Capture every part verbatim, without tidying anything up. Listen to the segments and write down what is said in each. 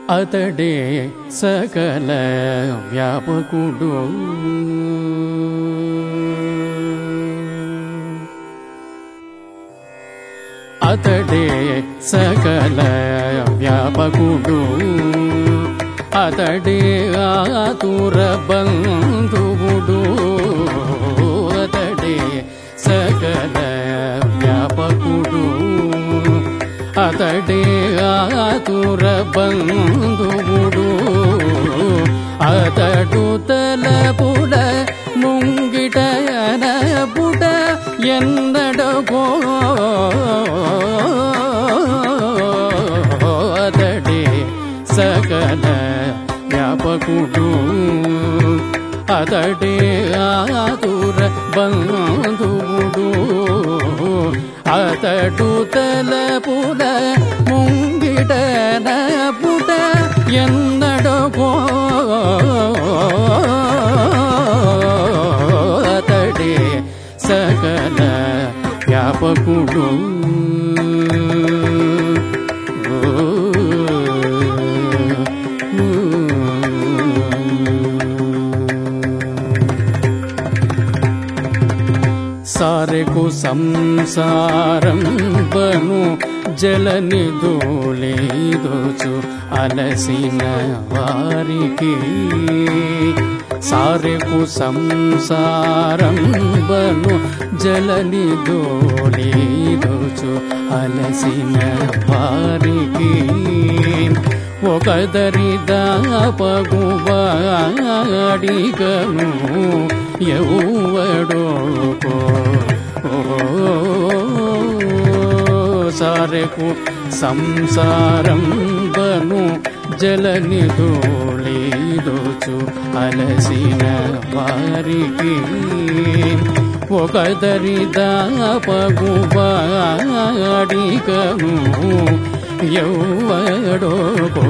అతడే సకల వ్యాపకుడు అతడే సకల వ్యాపకుడు అతడే ఆతుర బంధువుడు అతడే సకల వ్యాపకుడు అతడే ఆతుర బంధువుడు అతడు తలపుడ ముంగిట అనపుట ఎన్నడకో అతడే సకల వ్యాపకుడు అతడే ఆతుర బంధువుడు అతడు తలపుడ ముంగిట నపుట ఎన్నడకో అతడే సకల వ్యాపకుడు సారెకు సంసారం బను జలనిధులేదోచు అలసిన వారికి సారెకు సంసారం బను జలనిధులేదోచు అలసిన వారికి ఒకదరి దాపగువాడిగను ఎవడోకో సారెకు సంసారం బను జలనిధులేదోచు అలసిన వారికి ఒకదరి దాపగువాడిగను ఎవడోకో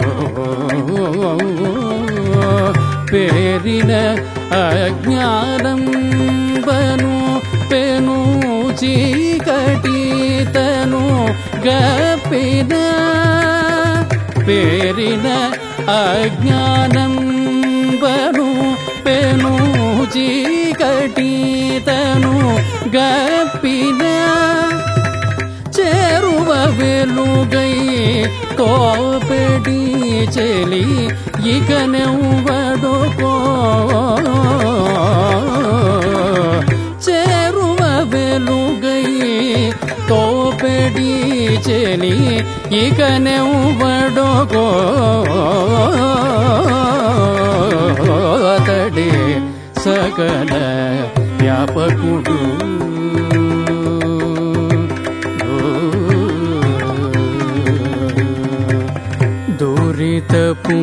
పేరిన అజ్ఞానం బను పెను చీకటితను గప్పిన పేరిన అజ్ఞానం బను పెను చీకటితను గప్పిన చేరువ వెలుగై తోపెడి చెలి ఇక నెవ్వడుకో చేరువ వెలుగై తోపెడి చెలి ఇక నెవ్వడుకో అతడే సకల వ్యాపకుడు దురితపు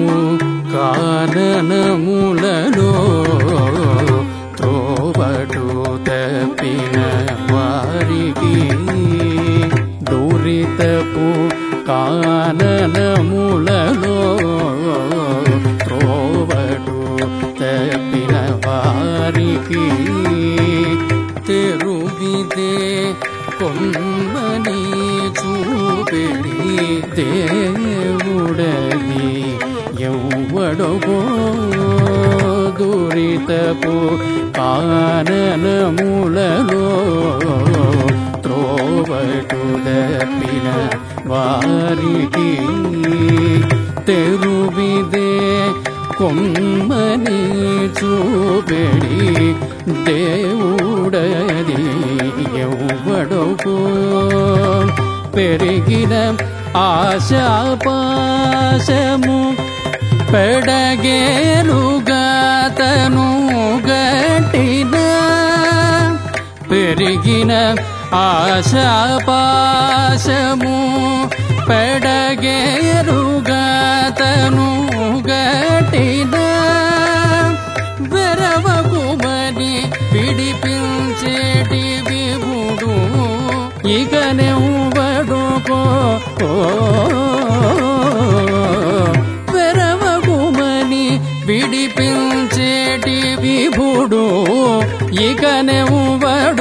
కాననములలో త్రోవటు తప్పిన వారికి దురితపు కాననములలో త్రోవటు తప్పిన వారికి తెరువిదే కొమ్మని చూపెడి దేవుడది ఎవ్వడగో దురితపు కాననములలో త్రోవటు దప్పిన వారికి తెరువిదే కొమ్మని చూపెడి దేవుడది ఎవ్వడగో పెరిగిన ఆశాపాశము పెడగేలుగాతను గట్టిన పెరిగిన ఆశాపాశము పెడగేలుగాతను గట్టిన వెరవకుమని విడిపించేటి విభుడు ఇక నెవ్వడుకో వెరవకుమని విడిపించేటి విభుడు ఇక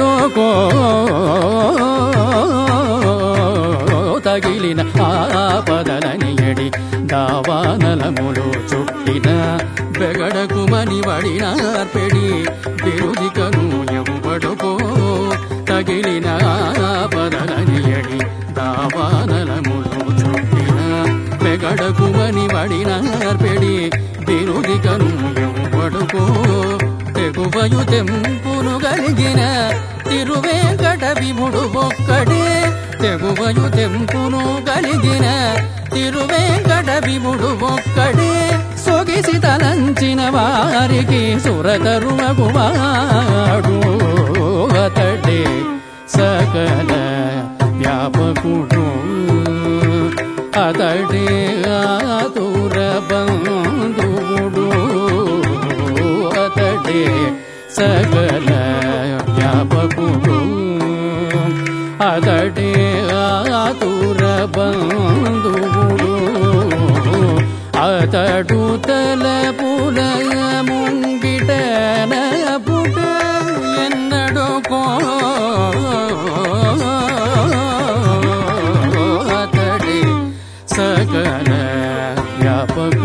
నెవ్వడుకో తగిలిన ఆప పదలనియడి దావానలములు చుట్టిన బెగడకుమని వడినార్పెడి బిరుదికను ఎవడుకో తగిలిన పదలనియడి దావానలములు చుట్టిన బెగడకుమని వడినార్పెడి బిరుదికను ఎవడుకో తెగువయు తెంపును గలిగిన తిరువేంకట విభుడు ఒక్కడే తెగువయు తెంపును కలిగిన తిరువేంకట విభుడు ఒక్కడే సొగిసి తలంచిన వారికి సురతరుమగువాడు అతడే సకల వ్యాపకుడు అతడే ఆతుర బంధువుడు అతడే సకల వ్యాపకుడు అతడే ఆతుర బంధువుడు అతడు తలపుల ముంగిటన పుట ఎన్నడుకో అతడే సకల వ్యాపకుడు